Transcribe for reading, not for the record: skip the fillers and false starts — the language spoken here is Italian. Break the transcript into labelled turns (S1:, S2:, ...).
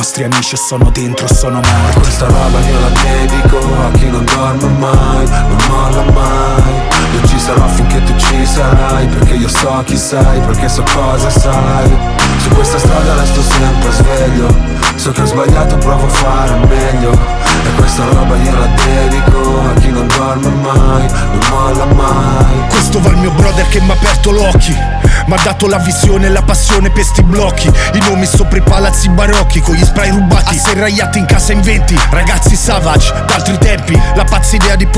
S1: nostri amici sono dentro, sono morti.
S2: Questa roba io la dedico a chi non dorme mai, non molla mai. Io ci sarò finché tu ci sarai, perché io so chi sei, perché so cosa sai. Su questa strada resto sempre sveglio, so che ho sbagliato, provo a fare meglio. E questa roba io la dedico a chi non dorme mai, non molla mai.
S3: Questo va al mio brother che m'ha aperto l'occhi, m'ha dato la visione e la passione per sti blocchi. I nomi sopra i palazzi barocchi, con gli spray rubati, asserragliati in casa in 20. Ragazzi savage, d'altri tempi, la pazza idea di